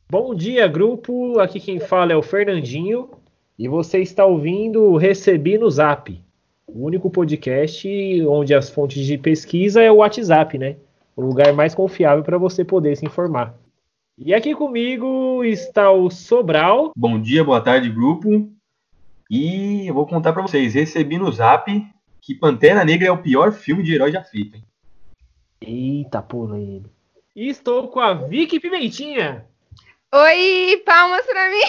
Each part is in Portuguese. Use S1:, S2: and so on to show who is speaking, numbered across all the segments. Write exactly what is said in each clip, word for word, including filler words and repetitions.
S1: Bom dia, grupo. Aqui quem fala é o Fernandinho e você está ouvindo o Recebi no Zap, o único podcast onde as fontes de pesquisa é o WhatsApp, né? O lugar mais confiável para você poder se informar. E aqui comigo está o Sobral.
S2: Bom dia, boa tarde, grupo. E eu vou contar para vocês, recebi no Zap que Pantera Negra é o pior filme de herói já feito, hein?
S1: Eita, pula ele. E estou com a Vicky Pimentinha.
S3: Oi, palmas pra mim.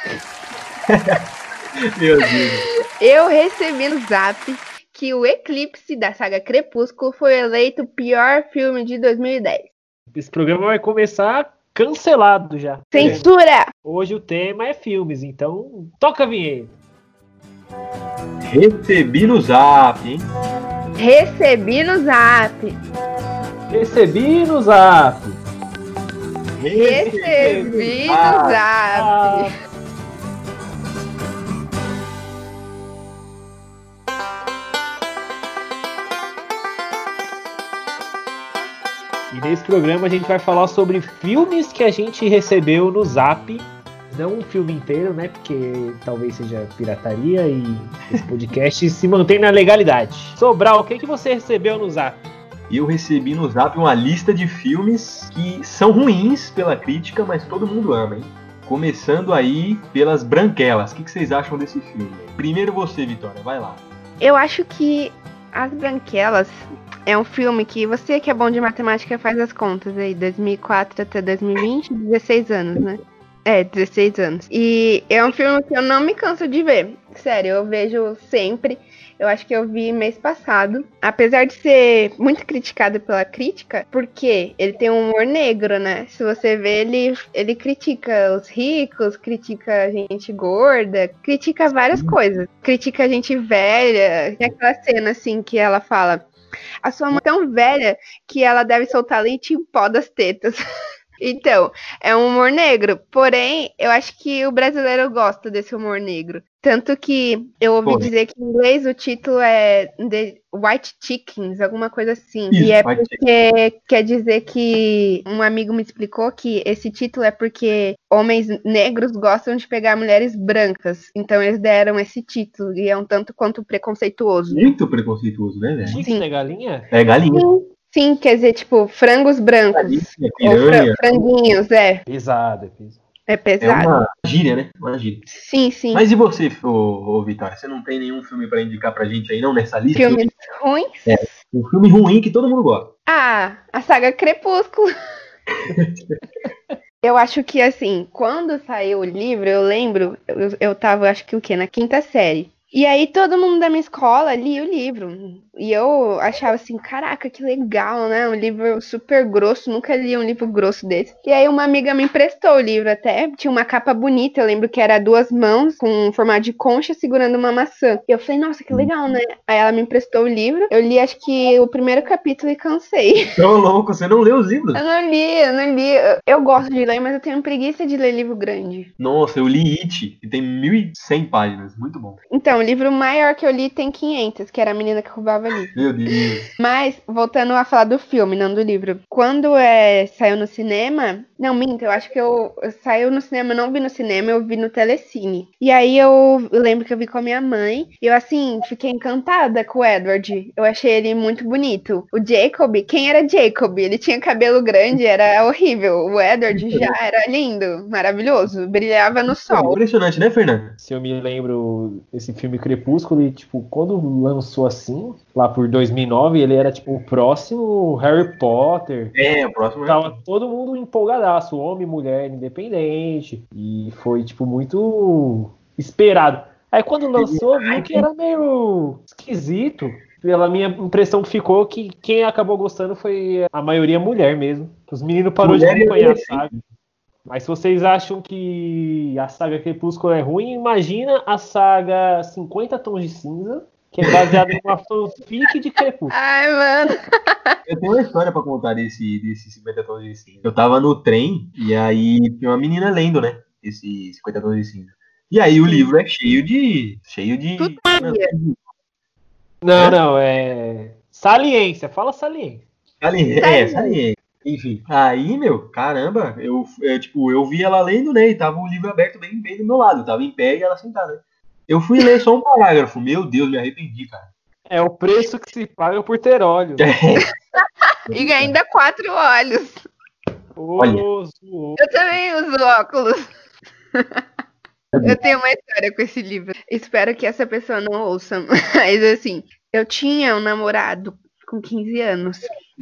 S2: Meu Deus.
S3: Eu recebi no Zap que o Eclipse da saga Crepúsculo foi eleito o pior filme de dois mil e dez.
S1: Esse programa vai começar cancelado já.
S3: Censura!
S1: Hoje o tema é filmes, então toca a vinheta.
S2: Recebi no Zap, hein?
S3: Recebi no Zap.
S1: Recebi no Zap.
S3: Recebi no
S1: Ah,
S3: Zap.
S1: E nesse programa a gente vai falar sobre filmes que a gente recebeu no Zap. Não um filme inteiro, né? Porque talvez seja pirataria e esse podcast se mantém na legalidade. Sobral, o que, que você recebeu no Zap?
S2: E eu recebi no Zap uma lista de filmes que são ruins pela crítica, mas todo mundo ama, hein? Começando aí pelas Branquelas. O que, que vocês acham desse filme? Primeiro você, Vitória, vai lá.
S3: Eu acho que As Branquelas é um filme que você que é bom de matemática faz as contas aí. dois mil e quatro até dois mil e vinte, dezesseis anos, né? É, dezesseis anos. E é um filme que eu não me canso de ver. Sério, eu vejo sempre. Eu acho que eu vi mês passado. Apesar de ser muito criticado pela crítica, porque ele tem um humor negro, né? Se você vê, ele, ele critica os ricos, critica a gente gorda, critica várias coisas. Critica a gente velha. Tem aquela cena, assim, que ela fala: a sua mãe é tão velha que ela deve soltar leite em pó das tetas. Então, é um humor negro. Porém, eu acho que o brasileiro gosta desse humor negro. Tanto que eu ouvi
S2: Pô.
S3: dizer que em inglês o título é The White Chickens, alguma coisa assim.
S2: Isso,
S3: e é
S2: White
S3: porque quer dizer que um amigo me explicou que esse título é porque homens negros gostam de pegar mulheres brancas. Então eles deram esse título e é um tanto quanto preconceituoso.
S2: Muito preconceituoso, né, velho?
S1: Chicks é galinha?
S2: É galinha.
S3: Sim, quer dizer, tipo, frangos brancos.
S2: Galinha,
S3: Ou fra-
S2: piranha.
S3: franguinhos, é.
S1: Pesado, é pesado.
S3: É
S2: É
S3: pesado.
S2: uma gíria, né? Uma gíria.
S3: Sim, sim.
S2: Mas e você, ô, ô, Vitória? Você não tem nenhum filme pra indicar pra gente aí, não, nessa lista?
S3: Filmes ruins?
S2: Um filme ruim que todo mundo gosta.
S3: Ah, a saga Crepúsculo. Eu acho que, assim, quando saiu o livro, eu lembro, eu, eu tava, acho que o quê? Na quinta série. E aí todo mundo da minha escola lia o livro. E eu achava assim, caraca, que legal, né? Um livro super grosso, nunca li um livro grosso desse. E aí uma amiga me emprestou o livro até. Tinha uma capa bonita, eu lembro que era duas mãos com um formato de concha segurando uma maçã. E eu falei, nossa, que legal, né? Aí ela me emprestou o livro. Eu li acho que o primeiro capítulo e cansei.
S2: Tô louco, você não leu os livros?
S3: Eu não li, eu não li. Eu- Eu gosto de ler, mas eu tenho preguiça de ler livro grande.
S2: Nossa, eu li It, que tem mil e cem páginas. Muito bom.
S3: Então, o livro maior que eu li tem quinhentos, que era a menina que roubava livro.
S2: Meu Deus.
S3: Mas, voltando a falar do filme, não do livro. Quando é, saiu no cinema... Não, minta, eu acho que eu, eu saiu no cinema, eu não vi no cinema, eu vi no Telecine. E aí eu, eu lembro que eu vi com a minha mãe. E eu, assim, fiquei encantada com o Edward. Eu achei ele muito bonito. O Jacob, quem era Jacob? Ele tinha cabelo grande, era horrível. O Edward já era lindo, maravilhoso. Brilhava no sol.
S2: Impressionante, né, Fernando?
S1: Se eu me lembro desse filme Crepúsculo, e tipo, quando lançou assim, lá por dois mil e nove, ele era tipo o próximo Harry Potter.
S2: É, o próximo é...
S1: Tava todo mundo empolgadaço, homem, mulher, independente. E foi, tipo, muito esperado. Aí quando lançou, viu que era meio esquisito. Pela minha impressão que ficou, que quem acabou gostando foi a maioria mulher mesmo. Os meninos pararam de
S2: Mulher e
S1: acompanhar a
S2: adolescente.
S1: saga. Mas se vocês acham que a saga Crepúsculo é ruim, imagina a saga cinquenta Tons de Cinza, que é baseada numa fanfic de Crepúsculo.
S3: Ai, mano.
S2: Eu tenho uma história pra contar desse, desse cinquenta tons de cinza. Eu tava no trem e aí tinha uma menina lendo, né? Esse cinquenta tons de cinza. E aí o livro é cheio de... Cheio de...
S3: Putaria.
S1: Não, não, é... Saliência, fala saliência.
S2: Saliente. É, saliente. Enfim, aí, meu, caramba, eu, é, tipo, eu vi ela lendo, né, e tava o livro aberto bem, bem do meu lado, eu tava em pé e ela sentada. Eu fui ler só um parágrafo, meu Deus, me arrependi, cara.
S1: É o preço que se paga por ter olhos.
S3: E ainda quatro olhos.
S2: Olha.
S1: Ô, zoou.
S3: Eu também uso óculos. Eu tenho uma história com esse livro. Espero que essa pessoa não ouça. Mas assim, eu tinha um namorado com quinze anos.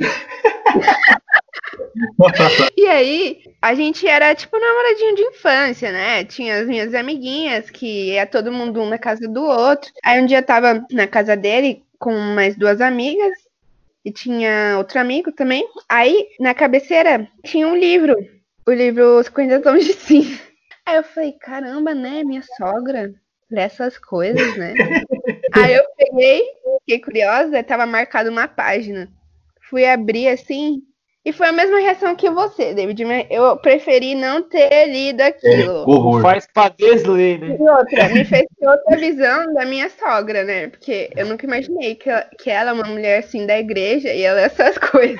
S3: E aí, a gente era tipo namoradinho de infância, né? Tinha as minhas amiguinhas, que ia todo mundo um na casa do outro. Aí um dia eu tava na casa dele com mais duas amigas. E tinha outro amigo também. Aí, na cabeceira, tinha um livro. O livro cinquenta Tons de Cinza. Aí eu falei, caramba, né? Minha sogra lê essas coisas, né? Aí eu peguei, fiquei curiosa, tava marcado uma página. Fui abrir assim, e foi a mesma reação que você, David. Eu preferi não ter lido aquilo.
S2: Horror.
S1: Faz pra desler, né?
S3: E outra, me fez ter outra visão da minha sogra, né? Porque eu nunca imaginei que ela, que ela é uma mulher assim da igreja e ela é essas coisas.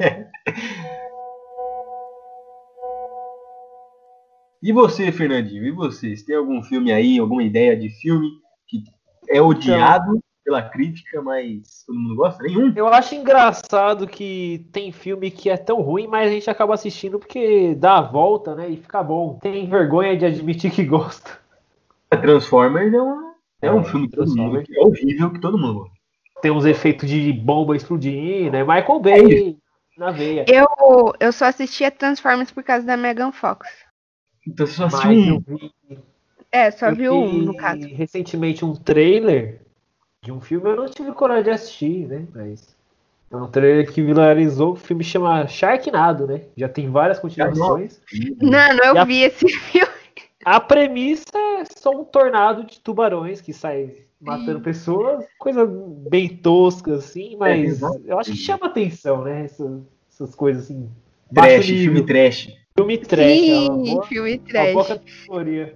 S2: E você, Fernandinho? E você? Você tem algum filme aí, alguma ideia de filme que é odiado pela crítica, mas todo mundo gosta? Nenhum?
S1: Eu acho engraçado que tem filme que é tão ruim, mas a gente acaba assistindo porque dá a volta, né? E fica bom. Tem vergonha de admitir que gosta.
S2: Transformers é, uma, é, é um filme que todo mundo,
S1: Transformers.
S2: que é horrível, que todo mundo gosta.
S1: Tem uns efeitos de bomba explodindo, né? Michael Bay na veia.
S3: Eu, eu só assistia Transformers por causa da Megan Fox.
S2: Então você só
S1: Mas
S2: assistiu
S1: eu
S2: um.
S1: vi,
S3: É, só
S1: eu
S3: viu um,
S1: vi
S3: no caso.
S1: recentemente um trailer de um filme, eu não tive coragem de assistir, né? Mas é um trailer que viralizou, o filme chama Sharknado, né? Já tem várias continuações.
S3: Não, eu
S1: E a-
S3: vi esse filme.
S1: A premissa é só um tornado de tubarões que sai matando pessoas, coisa bem tosca, assim, mas
S2: exato.
S1: eu acho que chama atenção, né? Essas, essas coisas assim. Baixo
S2: Trash,
S1: nível.
S2: filme trash.
S1: Filme trash, é uma
S3: Sim,
S1: boa,
S3: filme
S1: uma boa
S3: trash.
S1: categoria.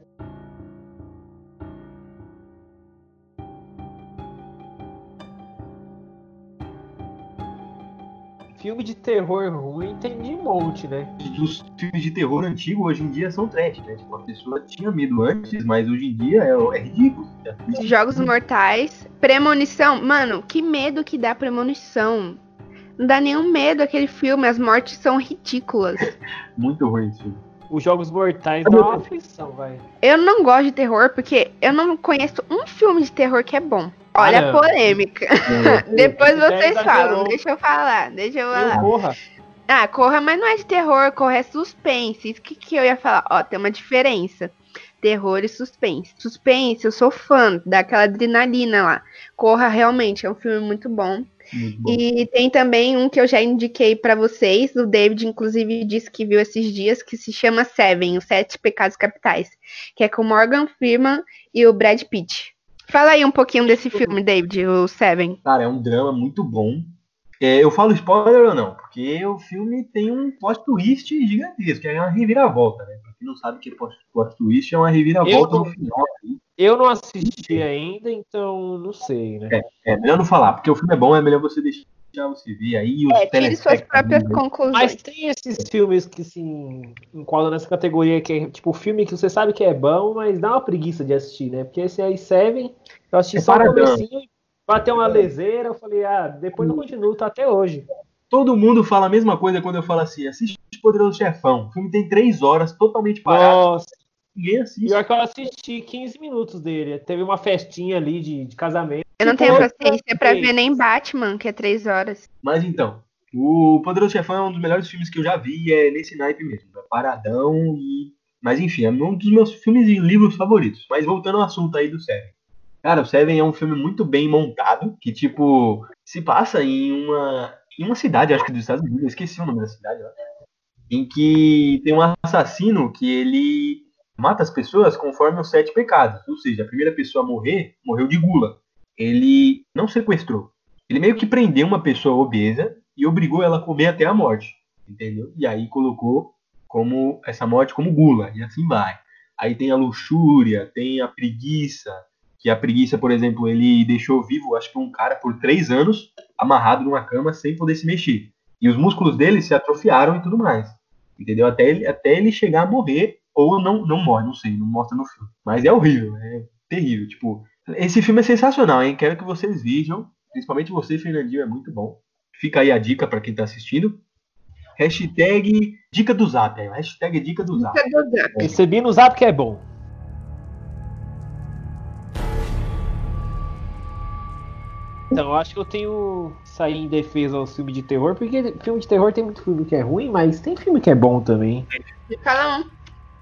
S1: Filme de terror ruim tem de monte, né?
S2: Os filmes de terror antigo hoje em dia são trash, né? Tipo, a pessoa tinha medo antes, mas hoje em dia é, é ridículo.
S3: Jogos Mortais. Premonição. Mano, que medo que dá Premonição. Não dá nenhum medo aquele filme. As mortes são ridículas.
S2: Muito ruim esse filme.
S1: Os Jogos Mortais dão uma aflição, vai.
S3: Eu não gosto de terror porque eu não conheço um filme de terror que é bom. Olha
S1: Ah,
S3: a polêmica. Depois
S1: Já
S3: vocês
S1: exagerou.
S3: falam. Deixa eu falar. Deixa eu
S1: Eu
S3: falar.
S1: corra.
S3: Ah, Corra, mas não é de terror. Corra é suspense. Isso que, que eu ia falar. Ó, tem uma diferença. Terror e suspense. Suspense, eu sou fã daquela adrenalina lá. Corra realmente é um filme muito bom.
S2: Muito bom.
S3: E tem também um que eu já indiquei pra vocês. O David, inclusive, disse que viu esses dias, que se chama Seven, Os Sete Pecados Capitais. Que é com Morgan Freeman e o Brad Pitt. Fala aí um pouquinho desse filme, David, o Seven.
S2: Cara, é um drama muito bom. É, eu falo spoiler ou não? Porque o filme tem um plot twist gigantesco, que é uma reviravolta, né? Pra quem não sabe o que é plot, plot twist, é uma reviravolta
S1: Eu-
S2: no final.
S1: Eu não assisti ainda, então não sei, né?
S2: É, melhor não falar, porque o filme é bom, é melhor você deixar você ver aí os
S3: É, tire suas próprias
S2: telespectadores.
S3: conclusões.
S1: Mas tem esses filmes que se enquadram nessa categoria que é tipo filme que você sabe que é bom, mas dá uma preguiça de assistir, né? Porque esse aí Seven, eu assisti
S2: É
S1: só o
S2: paradão.
S1: comecinho e bateu uma leseira, eu falei, ah, depois eu continuo, tá até hoje.
S2: Todo mundo fala a mesma coisa quando eu falo assim, assiste Poderoso Chefão. O filme tem três horas, totalmente parado,
S1: Nossa,
S2: ninguém assiste.
S1: pior que eu assisti quinze minutos dele. Teve uma festinha ali de, de casamento.
S3: Eu não tenho
S1: Tipo,
S3: paciência pra ver nem Batman, que é três horas.
S2: Mas então, o Poderoso Chefão é um dos melhores filmes que eu já vi, e é nesse naipe mesmo. É paradão e... Mas enfim, é um dos meus filmes e livros favoritos. Mas voltando ao assunto aí do Seven. Cara, o Seven é um filme muito bem montado, que tipo, se passa em uma, em uma cidade, acho que dos Estados Unidos, eu esqueci o nome da cidade lá, em que tem um assassino que ele mata as pessoas conforme os sete pecados. Ou seja, a primeira pessoa a morrer, morreu de gula. Ele não sequestrou. Ele meio que prendeu uma pessoa obesa e obrigou ela a comer até a morte. Entendeu? E aí colocou como essa morte como gula. E assim vai. Aí tem a luxúria, tem a preguiça. Que a preguiça, por exemplo, ele deixou vivo, acho que um cara por três anos, amarrado numa cama sem poder se mexer. E os músculos dele se atrofiaram e tudo mais. Entendeu? Até ele, até ele chegar a morrer, ou não, não morre, não sei, não mostra no filme. Mas é horrível, é terrível. Tipo, esse filme é sensacional, hein? Quero que vocês vejam. Principalmente você, Fernandinho, é muito bom. Fica aí a dica pra quem tá assistindo. Hashtag dica do Zap. Aí. Hashtag dica do Zap.
S3: Dica do Zap.
S1: Recebi no Zap que é bom. Então, eu acho que eu tenho que sair em defesa aos filmes de terror, porque filme de terror tem muito filme que é ruim, mas tem filme que é bom também.
S3: Cada um.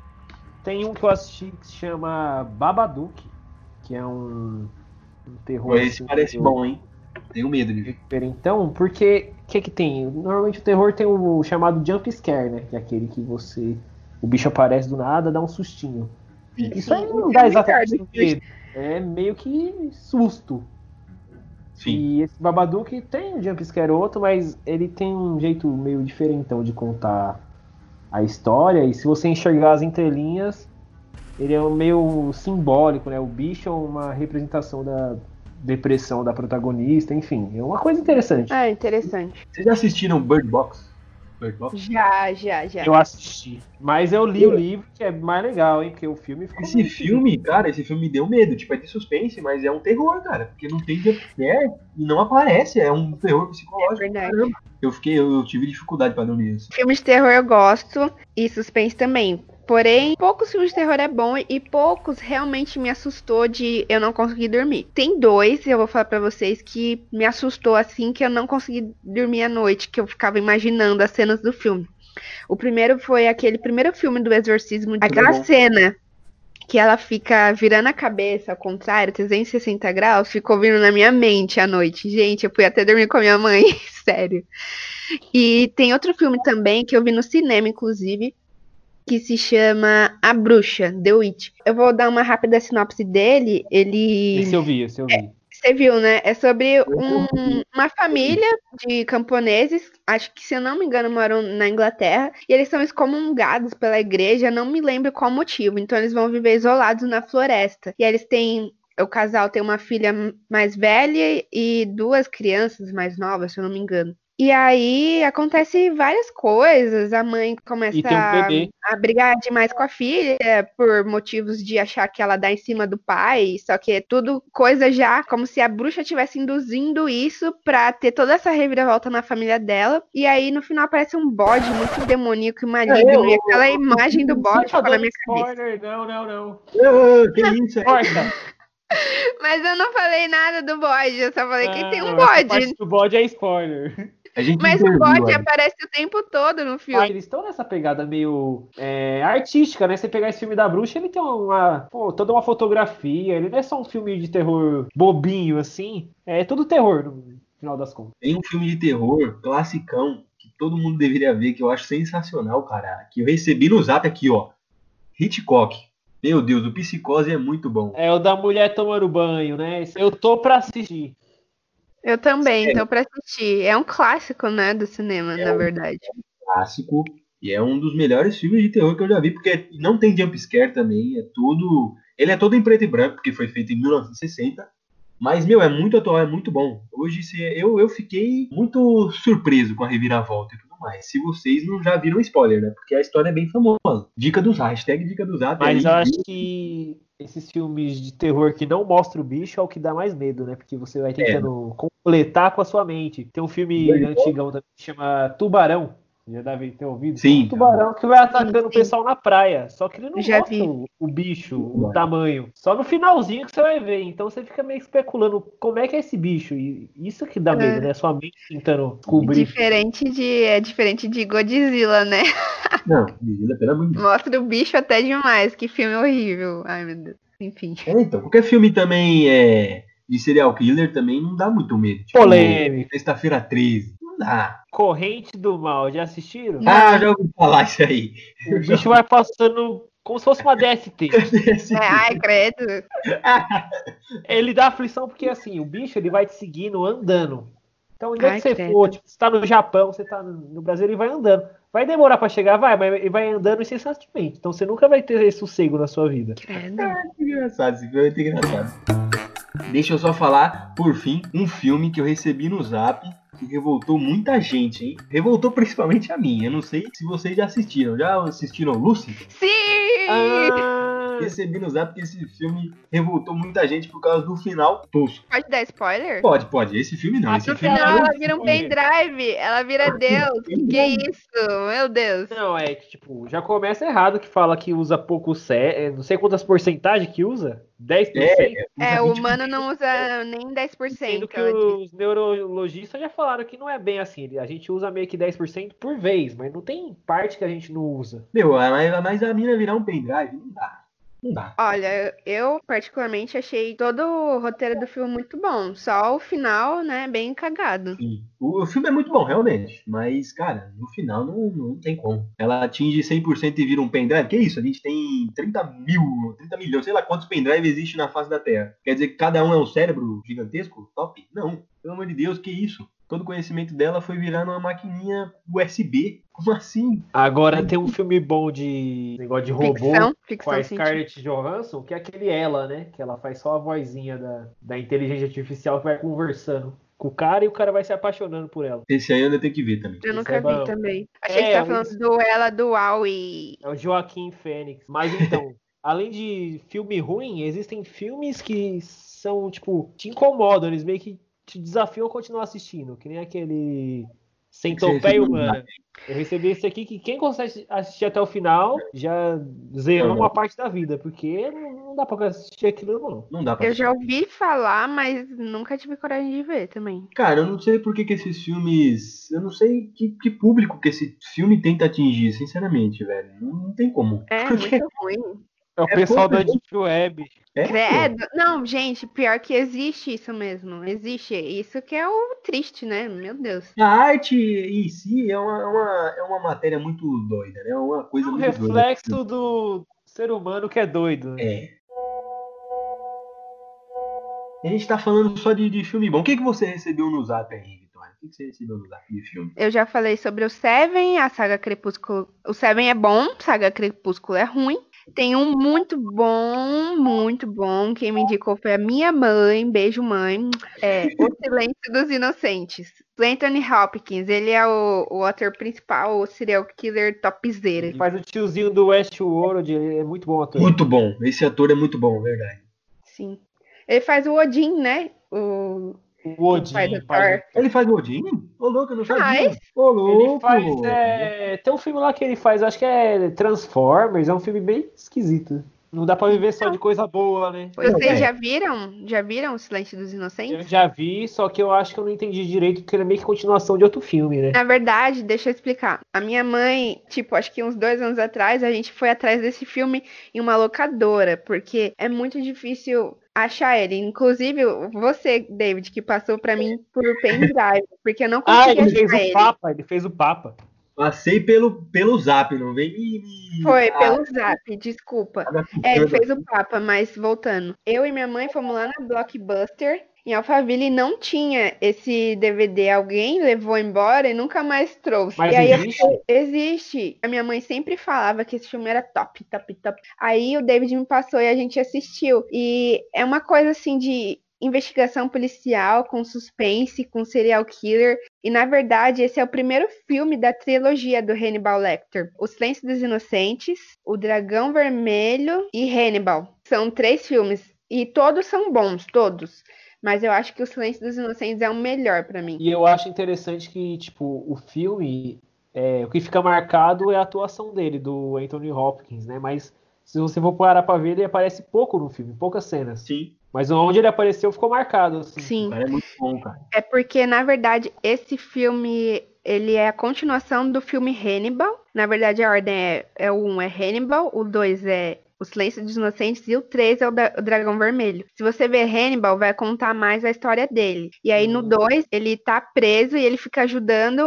S1: Tem um que eu assisti que se chama Babadook, que é um, um terror.
S2: Esse
S1: assim,
S2: parece
S1: eu...
S2: bom, hein? Tenho medo de ver.
S1: Então, porque o que que tem? Normalmente o terror tem o chamado jump scare, né? Que é aquele que você... O bicho aparece do nada, dá um sustinho. Isso aí não dá exatamente medo. É meio que susto.
S2: Sim.
S1: E esse Babadook tem um jumpscare outro, mas ele tem um jeito meio diferentão de contar a história. E se você enxergar as entrelinhas, ele é meio simbólico, né? O bicho é uma representação da depressão da protagonista, enfim. É uma coisa interessante.
S3: Ah, interessante.
S2: Vocês já assistiram Bird Box? Bird Box?
S3: Já, já, já.
S1: Eu assisti. Mas eu li o livro, que é mais legal, hein? Porque o filme ficou
S2: Esse
S1: muito
S2: filme, cara, esse filme me deu medo. Tipo, é de suspense, mas é um terror, cara. Porque não tem jumpscare e não aparece. É um terror psicológico.
S3: É verdade.
S2: Caramba. Eu fiquei, eu, eu tive dificuldade pra dormir isso.
S3: Filmes de terror eu gosto e suspense também. Porém, poucos filmes de terror é bom e poucos realmente me assustou de eu não conseguir dormir. Tem dois, eu vou falar pra vocês, que me assustou assim que eu não consegui dormir à noite, que eu ficava imaginando as cenas do filme. O primeiro foi aquele primeiro filme do Exorcismo, aquela
S2: bom.
S3: cena que ela fica virando a cabeça ao contrário, trezentos e sessenta graus, ficou vindo na minha mente à noite. Gente, eu fui até dormir com a minha mãe, sério. E tem outro filme também que eu vi no cinema, inclusive, que se chama A Bruxa, The Witch. Eu vou dar uma rápida sinopse dele. Ele...
S1: Esse eu vi, esse eu vi.
S3: Você viu, né? É sobre um, uma família de camponeses, acho que, se eu não me engano, moram na Inglaterra, e eles são excomungados pela igreja, não me lembro qual motivo. Então eles vão viver isolados na floresta. E aí eles têm... O casal tem uma filha mais velha e duas crianças mais novas, se eu não me engano. E aí acontece várias coisas, a mãe começa
S1: E tem um bebê.
S3: a, a brigar demais com a filha por motivos de achar que ela dá em cima do pai, só que é tudo coisa já como se a bruxa estivesse induzindo isso pra ter toda essa reviravolta na família dela. E aí no final aparece um bode muito demoníaco e maligno,
S2: É,
S3: e aquela imagem do bode ficou na minha cabeça.
S1: Spoiler, não, não, não.
S2: Ah, que isso aí?
S1: Corta.
S3: Mas eu não falei nada do bode, eu só falei que tem um
S1: Não, essa
S3: bode.
S1: parte do bode é spoiler.
S2: A gente
S3: Mas o
S2: interviu,
S3: bode
S2: olha.
S3: aparece o tempo todo no
S1: Ah,
S3: filme.
S1: eles estão nessa pegada meio é, artística, né? Você pegar esse filme da bruxa, ele tem uma, pô, toda uma fotografia, ele não é só um filme de terror bobinho, assim. É tudo terror, no final das contas.
S2: Tem um filme de terror, classicão, que todo mundo deveria ver, que eu acho sensacional, cara. Que eu recebi no Zap aqui, ó. Hitchcock. Meu Deus, o Psicose é muito bom.
S1: É o da mulher tomando banho, né? Eu tô pra assistir.
S3: Eu também,
S2: É.
S3: tô pra assistir. É um clássico, né, do cinema,
S2: É
S3: na
S2: um-
S3: verdade.
S2: Clássico. E é um dos melhores filmes de terror que eu já vi, porque não tem jumpscare também. É tudo. Ele é todo em preto e branco, porque foi feito em mil novecentos e sessenta. Mas, meu, é muito atual, é muito bom. Hoje se- eu, eu fiquei muito surpreso com a reviravolta e tudo mais. Se vocês não já viram spoiler, né? Porque a história é bem famosa. Dica do Zap, hashtag dica do Zap.
S1: Mas
S2: aí,
S1: eu acho que esses filmes de terror que não mostram o bicho é o que dá mais medo, né? Porque você vai tentando completar com a sua mente. Tem um filme
S2: Bem
S1: antigão também que chama Tubarão. Já deve ter ouvido.
S2: Sim.
S1: Um tubarão que vai atacando
S3: sim.
S1: o pessoal na praia. Só que ele não
S3: Já
S1: mostra
S3: vi.
S1: o, o bicho, o tamanho. Só no finalzinho que você vai ver. Então você fica meio especulando como é que é esse bicho. E isso que dá medo,
S3: É.
S1: né? Sua mente tentando descobrir.
S3: Diferente de, é diferente de Godzilla, né?
S2: Não, Vigila, pelo amor de Deus.
S3: Mostra o bicho até demais. Que filme horrível. Ai, meu Deus. Enfim.
S2: É, então, qualquer filme também é, de serial killer também não dá muito medo. Tipo,
S1: Polêmico.
S2: Sexta-feira treze. Não dá.
S1: Corrente do Mal. Já assistiram?
S2: Ah, já ouvi falar isso aí.
S1: O bicho vai passando como se fosse uma D S T.
S2: Esse-
S3: É, ai, credo.
S1: Ele dá aflição porque, assim, o bicho ele vai te seguindo andando. Então, onde é
S3: Ai,
S1: que você
S3: credo.
S1: for, tipo, você tá no Japão, você tá no Brasil, ele vai andando. Vai demorar pra chegar? Vai, mas ele vai andando incessantemente. Então, você nunca vai ter sossego na sua vida.
S3: Credo.
S2: Que engraçado, esse filme é muito engraçado. Deixa eu só falar, por fim, um filme que eu recebi no Zap que revoltou muita gente, hein? Revoltou principalmente a mim. Eu não sei se vocês já assistiram. Já assistiram Lucy?
S3: Sim!
S1: Ah,
S2: Recebi no Zap que esse filme revoltou muita gente por causa do final tosco.
S3: Pode dar spoiler?
S2: Pode, pode. Esse filme não.
S1: Ah,
S2: Esse
S3: No
S2: filme
S3: final
S2: não.
S3: ela vira um pendrive, ela vira Deus. Que isso? Meu Deus.
S1: não, é que, tipo, já começa errado que fala que usa pouco sé, não sei quantas porcentagens que usa, dez por cento.
S3: É,
S2: usa
S3: o
S2: vinte
S3: humano não usa nem dez por
S1: Sendo
S3: cento.
S1: que os neurologistas já falaram que não é bem assim. A gente usa meio que dez por cento por vez, mas não tem parte que a gente não usa.
S2: Meu, mas, mas a mina virar um pendrive, não dá. Não dá.
S3: Olha, eu particularmente achei todo o roteiro do filme muito bom. Só o final, né, bem cagado.
S2: Sim. O, o filme é muito bom, realmente. Mas, cara, no final não, não tem como. Ela atinge cem por cento e vira um pendrive. Que isso? A gente tem trinta mil, trinta milhões, sei lá quantos pendrives existem na face da Terra. Quer dizer que cada um é um cérebro gigantesco? Top? Não. Pelo amor de Deus, que isso? Todo o conhecimento dela foi virar numa maquininha U S B. Como assim?
S1: Agora tem um filme bom de negócio de robô
S3: Ficção,
S1: com
S3: ficção
S1: a
S3: científica.
S1: Scarlett Johansson, que é aquele Ela, né? Que ela faz só a vozinha da, da inteligência artificial que vai conversando com o cara e o cara vai se apaixonando por ela.
S2: Esse aí eu ainda tenho que ver também.
S3: Eu
S1: Isso
S3: nunca
S1: é
S3: vi
S1: bom.
S3: também. Achei que
S1: É,
S3: você tá falando
S1: isso.
S3: do Ela Dual e.
S1: É o Joaquim Fênix. Mas então, além de filme ruim, existem filmes que são, tipo, te incomodam, eles meio que te desafiam a continuar assistindo. Que nem aquele Centopeia Humana. Eu recebi esse aqui que quem consegue assistir até o final já zerou uma parte da vida, porque não não dá pra assistir aquilo não.
S2: Não dá pra
S3: Eu já ouvi falar, mas nunca tive coragem de ver também.
S2: Cara, eu não sei por que, que esses filmes. Eu não sei que, que público que esse filme tenta atingir, sinceramente, velho. Não, não tem como.
S3: É
S2: Porque
S3: muito ruim.
S1: É o
S2: É
S1: pessoal
S2: pouco,
S1: da Deep Web.
S2: é,
S3: Credo. Não, gente, pior que existe isso mesmo. Existe. Isso que é o triste, né? Meu Deus.
S2: a arte em si é uma, é uma, é uma matéria muito doida, né? É uma
S1: É
S2: coisa
S1: um
S2: muito doida.
S1: reflexo do ser humano que é doido. né?
S2: É. A gente tá falando só de, de filme bom. O que, que você recebeu no Zap aí, Vitória? O que, que você recebeu no Zap de filme?
S3: Eu já falei sobre o Seven, a saga Crepúsculo. O Seven é bom, saga Crepúsculo é ruim. Tem um muito bom, muito bom. Quem me indicou foi a minha mãe. Beijo, mãe. É O Silêncio dos Inocentes. O Anthony Hopkins, ele é o, o ator principal, o serial killer topzera.
S1: Ele faz o tiozinho do Westworld, ele é muito bom ator.
S2: Muito bom. Esse ator é muito bom, verdade.
S3: Sim. Ele faz o Odin, né? O,
S1: O Odin.
S3: pai do
S1: faz-
S3: Thor.
S2: Ele faz o Odin? Ô, louco, eu não sabia.
S3: Faz.
S2: Ô,
S1: Ele
S2: louco.
S1: faz. é, Tem um filme lá que ele faz, eu acho que é Transformers, é um filme bem esquisito. Não dá pra viver só de coisa boa, né?
S3: Vocês
S2: é.
S3: já viram? Já viram o Silêncio dos
S1: Eu
S3: Inocentes?
S1: já vi, só que eu acho que eu não entendi direito, porque ele é meio que continuação de outro filme, né?
S3: Na verdade, deixa eu explicar. A minha mãe, tipo, acho que uns dois anos atrás, a gente foi atrás desse filme em uma locadora, porque é muito difícil achar ele. Inclusive, você, David, que passou pra mim por pendrive, porque eu não
S1: Ah,
S3: consegui
S1: ele fez
S3: achar
S1: o
S3: ele.
S1: Papa, ele fez o Papa.
S2: Passei pelo, pelo Zap, não vem me... me-
S3: Foi
S2: Ah,
S3: pelo Zap, desculpa.
S2: cada
S3: É, ele
S2: coisa.
S3: fez o Papa, mas voltando. Eu e minha mãe fomos lá na Blockbuster, em Alphaville, e não tinha esse D V D. Alguém levou embora e nunca mais trouxe.
S1: Mas
S3: e aí eu
S1: existe?
S3: fiquei, existe. A minha mãe sempre falava que esse filme era top, top, top. Aí o David me passou e a gente assistiu. E é uma coisa assim de investigação policial, com suspense, com serial killer. E na verdade, esse é o primeiro filme da trilogia do Hannibal Lecter. O Silêncio dos Inocentes, O Dragão Vermelho e Hannibal. São três filmes. E todos são bons, todos. Mas eu acho que O Silêncio dos Inocentes é o melhor pra mim.
S1: E eu acho interessante que, tipo, o filme, é, o que fica marcado é a atuação dele, do Anthony Hopkins, né? Mas se você for parar pra ver, ele aparece pouco no filme, poucas cenas.
S2: Sim,
S1: Mas onde ele apareceu ficou marcado, assim.
S3: Sim.
S2: o cara é muito bom, cara.
S3: É porque, na verdade, esse filme, ele é a continuação do filme Hannibal. Na verdade, a ordem é, é o um é Hannibal, o dois é O Silêncio dos Inocentes e o três é o, da- o Dragão Vermelho. Se você ver Hannibal, vai contar mais a história dele. E aí, no
S1: Uhum.
S3: dois, ele tá preso e ele fica ajudando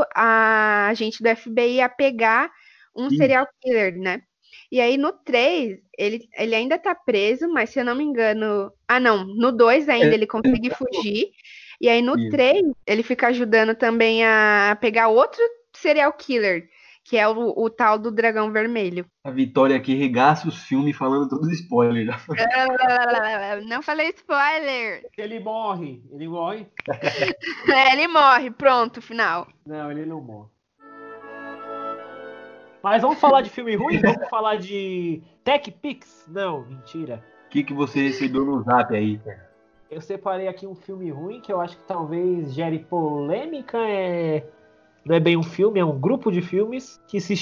S3: a gente do F B I a pegar um
S2: Isso.
S3: serial killer, né? E aí, no três, ele, ele ainda tá preso, mas se eu não me engano... Ah, não. No dois ainda
S2: É.
S3: ele consegue fugir. E aí, no
S2: Isso.
S3: três, ele fica ajudando também a pegar outro serial killer, que é o, o tal do dragão vermelho.
S2: A Vitória aqui regaça os filmes falando todos os spoilers.
S3: Não falei spoiler.
S1: Ele morre. Ele morre?
S3: É, ele morre, pronto, final.
S1: Não, ele não morre. Mas vamos falar de filme ruim? Vamos falar de Tech Pix? Não, mentira.
S2: O que, que você recebeu no zap aí, cara?
S1: Eu separei aqui um filme ruim que eu acho que talvez gere polêmica. É... Não é bem um filme, é um grupo de filmes que se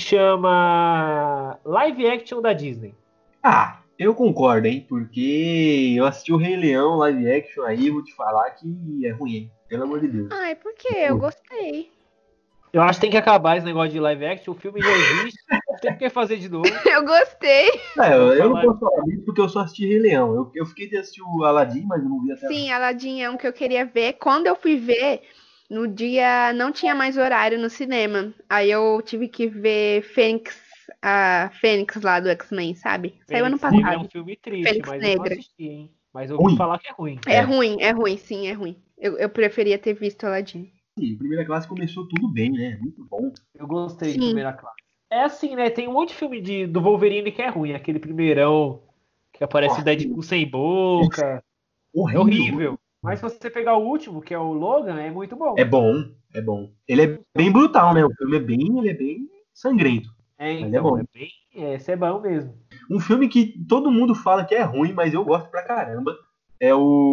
S1: chama Live Action da Disney.
S2: Ah, eu concordo, hein? Porque eu assisti o Rei Leão live action aí, vou te falar que é ruim, hein? Pelo amor de Deus.
S3: Ai, por quê? Eu gostei.
S1: Eu acho que tem que acabar esse negócio de live action. O filme já existe, não tem o que fazer de novo.
S3: Eu gostei.
S2: É, eu, eu não posso falar disso porque eu só assisti Rei Leão. Eu, eu fiquei de assistir o Aladdin, mas eu não vi até
S3: Sim, Aladdin é um que eu queria ver. Quando eu fui ver, no dia não tinha mais horário no cinema. Aí eu tive que ver Fênix, a Fênix lá do X-Men, sabe? Saiu ano
S1: Fênix Negra
S3: passado.
S1: é um filme triste,
S3: Fênix
S1: mas
S3: Negra.
S1: eu não assisti, hein? Mas eu ouvi
S2: Ruim.
S1: falar que é ruim.
S3: É,
S2: É.
S3: ruim, é ruim, sim, é ruim. Eu, eu preferia ter visto Aladdin.
S2: Sim, primeira classe começou tudo bem, né? Muito bom.
S1: Eu gostei de
S3: Sim.
S1: primeira classe. É assim, né? Tem um monte de filme de, do Wolverine que é ruim. Aquele primeirão que aparece o
S2: Nossa.
S1: Deadpool sem boca. É
S2: Horrível.
S1: horrível. Mas se você pegar o último, que é o Logan, é muito bom.
S2: É bom, é bom. Ele é bem brutal, né? O filme é bem, ele é bem sangrento.
S1: É,
S2: Mas
S1: então,
S2: é bom.
S1: é bem. É, esse é bom mesmo.
S2: Um filme que todo mundo fala que é ruim, mas eu gosto pra caramba, é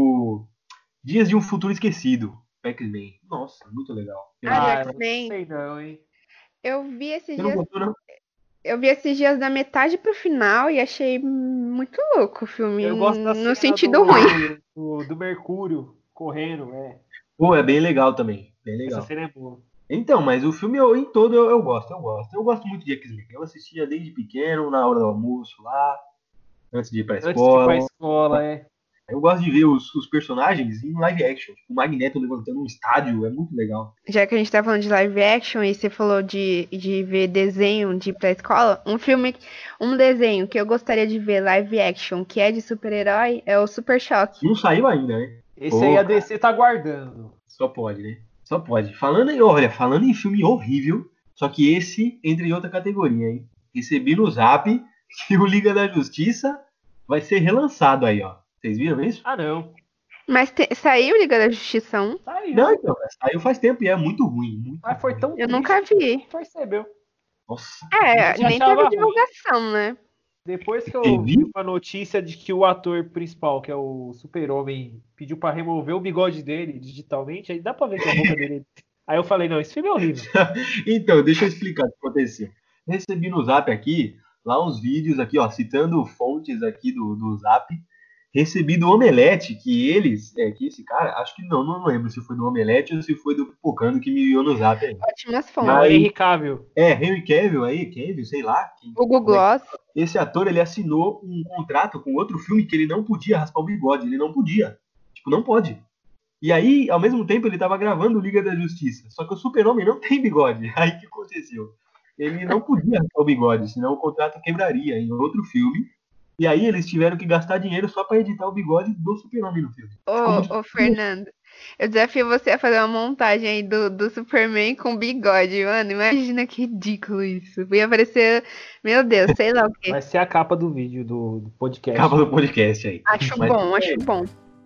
S2: o Dias de um Futuro Esquecido, X-Men. Nossa, muito legal.
S3: Ah,
S1: eu
S3: X-Men.
S1: não sei não, hein?
S3: Eu vi esses
S2: Você não
S3: dias.
S2: gostou, não?
S3: Eu vi esses dias da metade pro final e achei muito louco o filme.
S1: Eu gosto da
S3: no
S1: cena
S3: sentido
S1: do,
S3: ruim.
S1: Do, do Mercúrio correndo, é.
S2: Pô, é bem legal também. Bem legal.
S1: Essa cena é boa.
S2: Então, mas o filme eu, em todo eu, eu gosto, eu gosto. Eu gosto muito de X-Men. Eu assistia desde pequeno, na hora do almoço lá, antes de ir pra
S1: Antes de ir
S2: escola.
S1: pra escola, é.
S2: Eu gosto de ver os, os personagens em live action. Tipo, o Magneto levantando um estádio, é muito legal.
S3: Já que a gente tá falando de live action e você falou de, de ver desenho de ir pra escola, um filme, um desenho que eu gostaria de ver live action, que é de super-herói, é o Super Choque.
S2: Não saiu ainda, né?
S1: Esse
S2: Pô,
S1: aí a
S2: cara.
S1: D C tá guardando.
S2: Só pode, né? Só pode. Falando em, olha, falando em filme horrível, só que esse entra em outra categoria, hein? Recebi no zap que o Liga da Justiça vai ser relançado aí, ó. Vocês viram isso?
S1: Ah, não.
S3: Mas te- saiu Liga da Justiça um?
S1: Saiu.
S2: Não, então, saiu faz tempo e é muito ruim. Muito
S1: Mas foi
S2: ruim.
S1: tão
S3: Eu
S1: triste
S3: nunca
S1: que
S3: vi.
S1: não percebeu.
S2: Nossa.
S3: É,
S1: Já
S3: nem
S1: achava
S3: teve
S1: ruim.
S3: divulgação, né?
S1: Depois que eu
S2: Teve?
S1: vi uma notícia de que o ator principal, que é o Super-Homem, pediu pra remover o bigode dele digitalmente, aí dá pra ver que a boca dele. Aí eu falei, não, esse filme é horrível.
S2: Então, deixa eu explicar o que aconteceu. Recebi no zap aqui, lá uns vídeos aqui, ó, citando fontes aqui do, do zap. Recebi do Omelete que eles, é, que esse cara, acho que não, não lembro se foi do Omelete ou se foi do Pipocando que me enviou no zap aí.
S3: Ótimas
S1: Não,
S3: fontes.
S1: é
S2: Aí-
S1: Henry Cavill.
S2: É, Henry Cavill aí, Cavill, sei lá. quem-
S3: O Google Gloss.
S2: Esse ator, ele assinou um contrato com outro filme que ele não podia raspar o bigode, ele não podia. Tipo, não pode. E aí, ao mesmo tempo, ele tava gravando Liga da Justiça. Só que o Super-Homem não tem bigode. Aí o que aconteceu? Ele não podia raspar o bigode, senão o contrato quebraria em outro filme. E aí eles tiveram que gastar dinheiro só pra editar o bigode do Super-Homem no filme. Ficou muito-
S3: Ô, ô, Fernando, eu desafio você a fazer uma montagem aí do, do Superman com bigode, mano. Imagina que ridículo isso. Ia aparecer, meu Deus, sei lá o quê.
S1: Vai ser a capa do vídeo do, do podcast.
S2: Acaba do podcast aí.
S3: Acho
S2: Mas-
S3: bom, acho bom.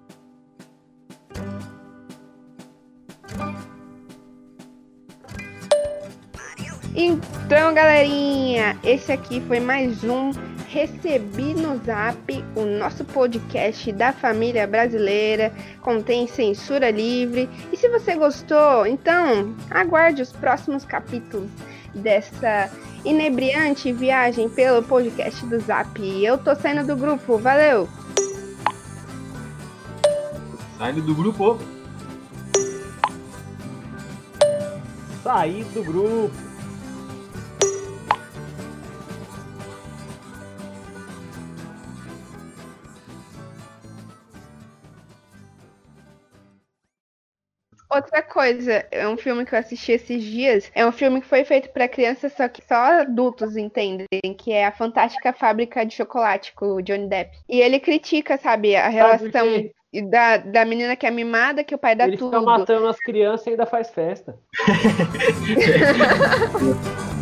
S3: Então, galerinha, esse aqui foi mais um Recebi no Zap, o nosso podcast da família brasileira, contém censura livre. E se você gostou, então aguarde os próximos capítulos dessa inebriante viagem pelo podcast do Zap. Eu tô saindo do grupo, valeu!
S2: Saindo do grupo.
S1: Sair do grupo.
S3: Outra coisa, é um filme que eu assisti esses dias, é um filme que foi feito pra crianças, só que só adultos entendem, que é A Fantástica Fábrica de Chocolate, com o Johnny Depp. E ele critica, sabe, a relação
S1: quê?
S3: da, da menina que é mimada, que o pai dá
S1: Ele
S3: tudo.
S1: fica matando as crianças e ainda faz festa.